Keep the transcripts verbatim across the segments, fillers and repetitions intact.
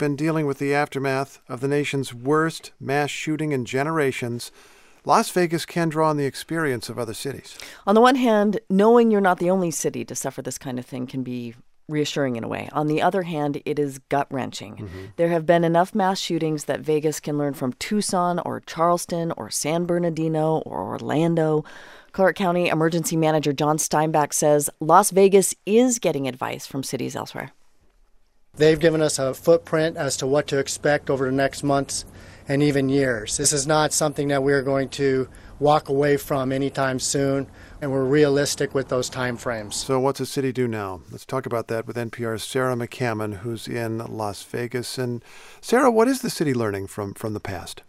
been dealing with the aftermath of the nation's worst mass shooting in generations. Las Vegas can draw on the experience of other cities. On the one hand, knowing you're not the only city to suffer this kind of thing can be reassuring in a way. On the other hand, it is gut-wrenching. Mm-hmm. There have been enough mass shootings that Vegas can learn from Tucson or Charleston or San Bernardino or Orlando. Clark County Emergency Manager John Steinbach says Las Vegas is getting advice from cities elsewhere. They've given us a footprint as to what to expect over the next months and even years. This is not something that we're going to walk away from anytime soon, and we're realistic with those time frames. So what's the city do now? Let's talk about that with N P R's Sarah McCammon, who's in Las Vegas. And Sarah, what is the city learning from, from the past?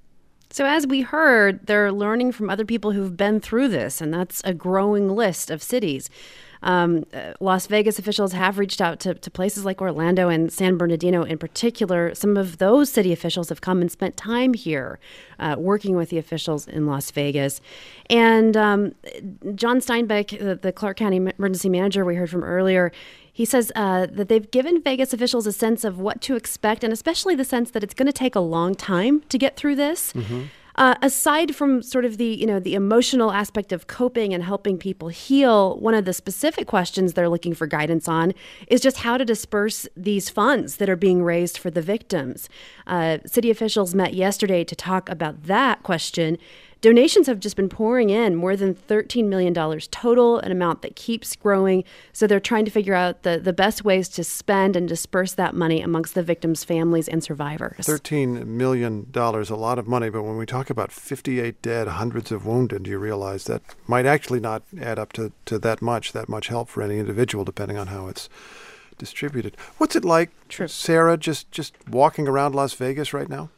So as we heard, they're learning from other people who've been through this, and that's a growing list of cities. Um, uh, Las Vegas officials have reached out to, to places like Orlando and San Bernardino in particular. Some of those city officials have come and spent time here uh, working with the officials in Las Vegas. And um, John Steinbeck, the, the Clark County emergency manager we heard from earlier, he says uh, that they've given Vegas officials a sense of what to expect, and especially the sense that it's going to take a long time to get through this. Mm-hmm. Uh, aside from sort of the, you know, the emotional aspect of coping and helping people heal, one of the specific questions they're looking for guidance on is just how to disperse these funds that are being raised for the victims. Uh, city officials met yesterday to talk about that question. Donations have just been pouring in, more than thirteen million dollars total, an amount that keeps growing. So they're trying to figure out the, the best ways to spend and disperse that money amongst the victims' families and survivors. thirteen million dollars, a lot of money. But when we talk about fifty-eight dead, hundreds of wounded, you realize that might actually not add up to, to that much, that much help for any individual, depending on how it's distributed. What's it like, True. Sarah, just, just walking around Las Vegas right now?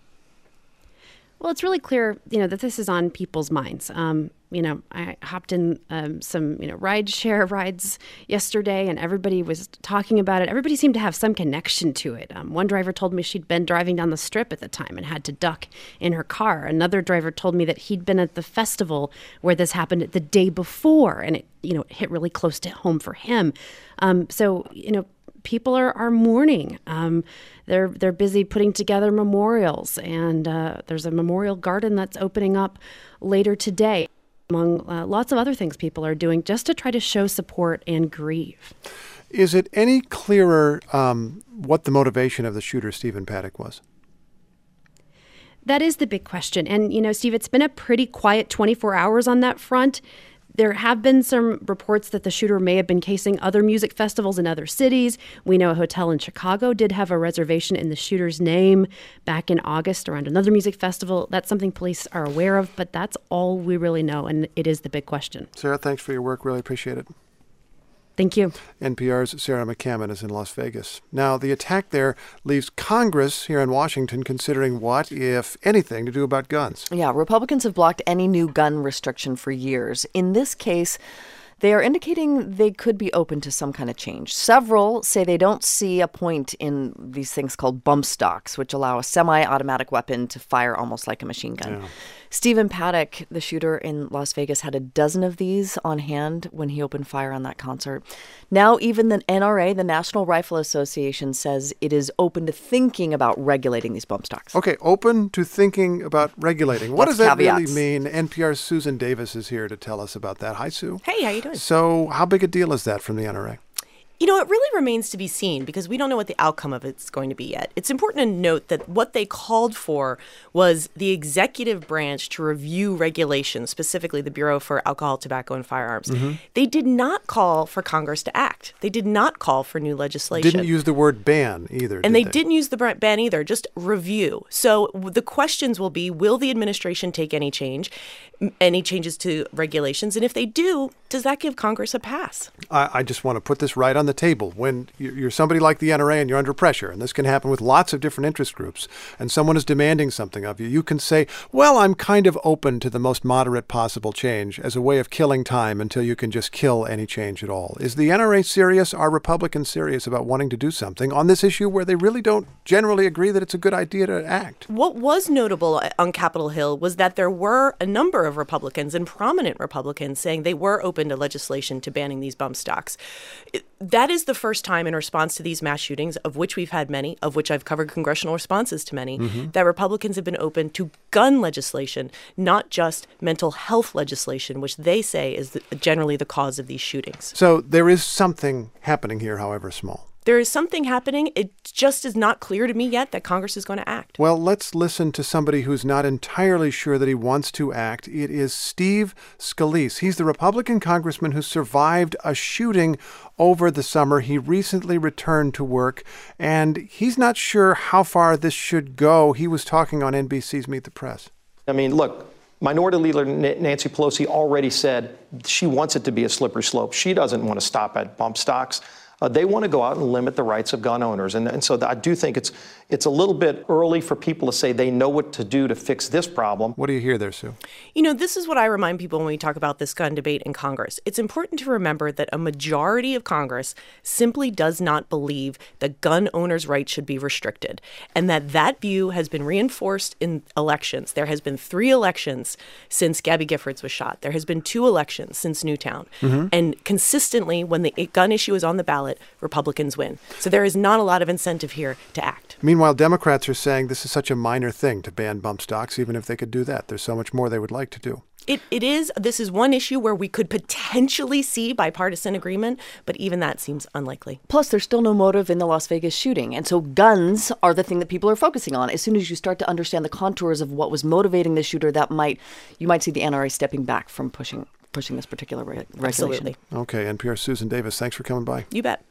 Well, it's really clear, you know, that this is on people's minds. Um, you know, I hopped in um, some, you know, ride share rides yesterday, and everybody was talking about it. Everybody seemed to have some connection to it. Um, one driver told me she'd been driving down the Strip at the time and had to duck in her car. Another driver told me that he'd been at the festival where this happened the day before, and it, you know, hit really close to home for him. Um, so, you know, people are, are mourning. Um, they're they're busy putting together memorials, and uh, there's a memorial garden that's opening up later today, among uh, lots of other things people are doing just to try to show support and grieve. Is it any clearer um, what the motivation of the shooter, Stephen Paddock, was? That is the big question. And, you know, Steve, it's been a pretty quiet twenty-four hours on that front. There have been some reports that the shooter may have been casing other music festivals in other cities. We know a hotel in Chicago did have a reservation in the shooter's name back in August around another music festival. That's something police are aware of, but that's all we really know, and it is the big question. Sarah, thanks for your work. Really appreciate it. Thank you. N P R's Sarah McCammon is in Las Vegas. Now, the attack there leaves Congress here in Washington considering what, if anything, to do about guns. Yeah, Republicans have blocked any new gun restriction for years. In this case, they are indicating they could be open to some kind of change. Several say they don't see a point in these things called bump stocks, which allow a semi-automatic weapon to fire almost like a machine gun. Yeah. Stephen Paddock, the shooter in Las Vegas, had a dozen of these on hand when he opened fire on that concert. Now even the N R A, the National Rifle Association, says it is open to thinking about regulating these bump stocks. Okay, open to thinking about regulating. What That's does that caveats. really mean? N P R's Susan Davis is here to tell us about that. Hi, Sue. Hey, how you doing? So how big a deal is that from the N R A? You know, it really remains to be seen because we don't know what the outcome of it's going to be yet. It's important to note that what they called for was the executive branch to review regulations, specifically the Bureau for Alcohol, Tobacco, and Firearms. Mm-hmm. They did not call for Congress to act. They did not call for new legislation. Didn't use the word ban either, And did they, they didn't use the ban either, just review. So the questions will be, will the administration take any change, any changes to regulations? And if they do, does that give Congress a pass? I, I just want to put this right on the table. When you're somebody like the N R A and you're under pressure, and this can happen with lots of different interest groups, and someone is demanding something of you, you can say, well, I'm kind of open to the most moderate possible change as a way of killing time until you can just kill any change at all. Is the N R A serious? Are Republicans serious about wanting to do something on this issue where they really don't generally agree that it's a good idea to act? What was notable on Capitol Hill was that there were a number of Republicans and prominent Republicans saying they were open to legislation to banning these bump stocks. That That is the first time in response to these mass shootings, of which we've had many, of which I've covered congressional responses to many, mm-hmm. that Republicans have been open to gun legislation, not just mental health legislation, which they say is the, generally the cause of these shootings. So there is something happening here, however small. There is something happening. It just is not clear to me yet that Congress is going to act. Well, let's listen to somebody who's not entirely sure that he wants to act. It is Steve Scalise. He's the Republican congressman who survived a shooting over the summer. He recently returned to work, and he's not sure how far this should go. He was talking on N B C's Meet the Press. I mean, look, Minority Leader Nancy Pelosi already said she wants it to be a slippery slope. She doesn't want to stop at bump stocks. Uh, they want to go out and limit the rights of gun owners. And, and so I do think it's it's a little bit early for people to say they know what to do to fix this problem. What do you hear there, Sue? You know, this is what I remind people when we talk about this gun debate in Congress. It's important to remember that a majority of Congress simply does not believe that gun owners' rights should be restricted, and that that view has been reinforced in elections. There has been three elections since Gabby Giffords was shot. There has been two elections since Newtown. Mm-hmm. And consistently, when the gun issue is on the ballot, Republicans win. So there is not a lot of incentive here to act. Meanwhile, Democrats are saying this is such a minor thing to ban bump stocks, even if they could do that. There's so much more they would like to do. It, it is. This is one issue where we could potentially see bipartisan agreement, but even that seems unlikely. Plus, there's still no motive in the Las Vegas shooting. And so guns are the thing that people are focusing on. As soon as you start to understand the contours of what was motivating the shooter, that might you might see the N R A stepping back from pushing pushing this particular re- regulation. Absolutely. Okay, N P R's Susan Davis, thanks for coming by. You bet.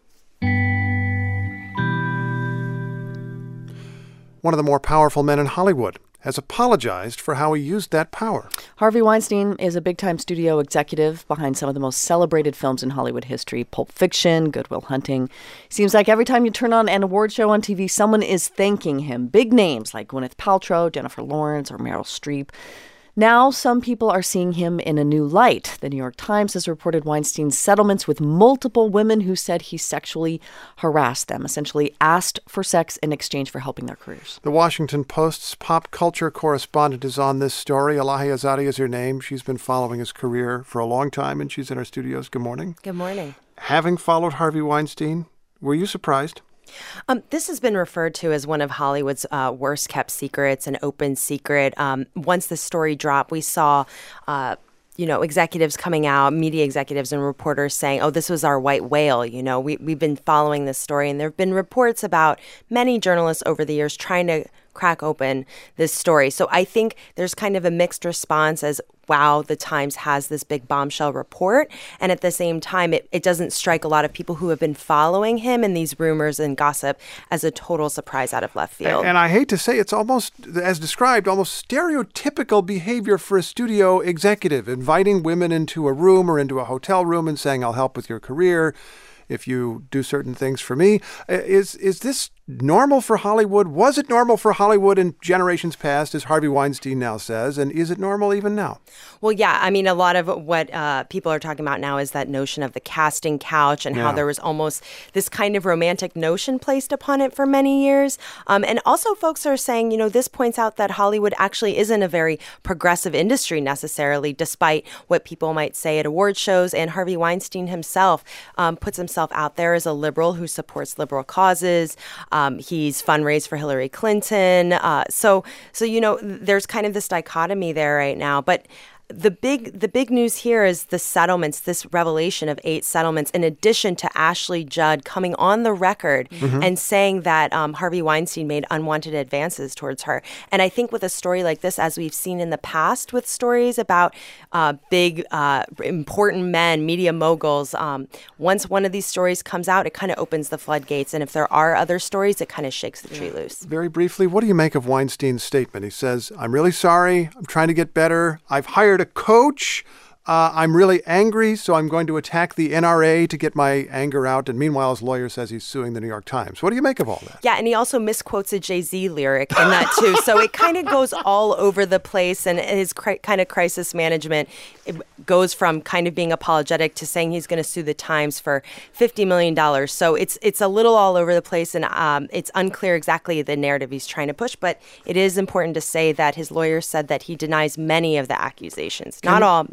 One of the more powerful men in Hollywood has apologized for how he used that power. Harvey Weinstein is a big-time studio executive behind some of the most celebrated films in Hollywood history, Pulp Fiction, Good Will Hunting. Seems like every time you turn on an award show on T V, someone is thanking him. Big names like Gwyneth Paltrow, Jennifer Lawrence, or Meryl Streep. Now, some people are seeing him in a new light. The New York Times has reported Weinstein's settlements with multiple women who said he sexually harassed them, essentially asked for sex in exchange for helping their careers. The Washington Post's pop culture correspondent is on this story. Elahi Azadi is her name. She's been following his career for a long time, and she's in our studios. Good morning. Good morning. Having followed Harvey Weinstein, were you surprised? Um, this has been referred to as one of Hollywood's uh, worst kept secrets, an open secret. Um, once the story dropped, we saw, uh, you know, executives coming out, media executives and reporters saying, oh, this was our white whale. You know, we, we've been following this story. And there have been reports about many journalists over the years trying to crack open this story. So I think there's kind of a mixed response as, wow, the Times has this big bombshell report. And at the same time, it, it doesn't strike a lot of people who have been following him and these rumors and gossip as a total surprise out of left field. And, and I hate to say, it's almost, as described, almost stereotypical behavior for a studio executive, inviting women into a room or into a hotel room and saying, I'll help with your career if you do certain things for me. Is is this normal for Hollywood? Was it normal for Hollywood in generations past, as Harvey Weinstein now says? And is it normal even now? Well, yeah. I mean, a lot of what uh, people are talking about now is that notion of the casting couch and yeah. how there was almost this kind of romantic notion placed upon it for many years. Um, and also folks are saying, you know, this points out that Hollywood actually isn't a very progressive industry necessarily, despite what people might say at award shows. And Harvey Weinstein himself um, puts himself out there as a liberal who supports liberal causes. Um, he's fundraised for Hillary Clinton. Uh, so, so, you know, there's kind of this dichotomy there right now. But The big the big news here is the settlements, this revelation of eight settlements, in addition to Ashley Judd coming on the record mm-hmm. and saying that um, Harvey Weinstein made unwanted advances towards her. And I think with a story like this, as we've seen in the past with stories about uh, big, uh, important men, media moguls, um, once one of these stories comes out, it kind of opens the floodgates. And if there are other stories, it kind of shakes the tree loose. Very briefly, what do you make of Weinstein's statement? He says, I'm really sorry. I'm trying to get better. I've hired a coach. Uh, I'm really angry, so I'm going to attack the N R A to get my anger out. And meanwhile, his lawyer says he's suing the New York Times. What do you make of all that? Yeah, and he also misquotes a Jay-Z lyric in that, too. So it kind of goes all over the place. And his cri- kind of crisis management, it goes from kind of being apologetic to saying he's going to sue the Times for fifty million dollars. So it's it's a little all over the place, and um, it's unclear exactly the narrative he's trying to push. But it is important to say that his lawyer said that he denies many of the accusations. Not can, all, many. Can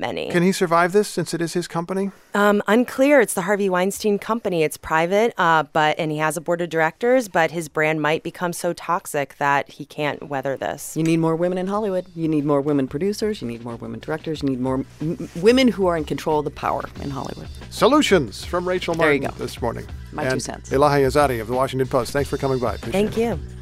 he survive this since it is his company? Um, unclear. It's the Harvey Weinstein Company. It's private, uh, but and he has a board of directors, but his brand might become so toxic that he can't weather this. You need more women in Hollywood. You need more women producers. You need more women directors. You need more m- women who are in control of the power in Hollywood. Solutions from Rachel There you Martin go. this morning. My and two cents. Elahi Azadi of The Washington Post. Thanks for coming by. Appreciate Thank it. you.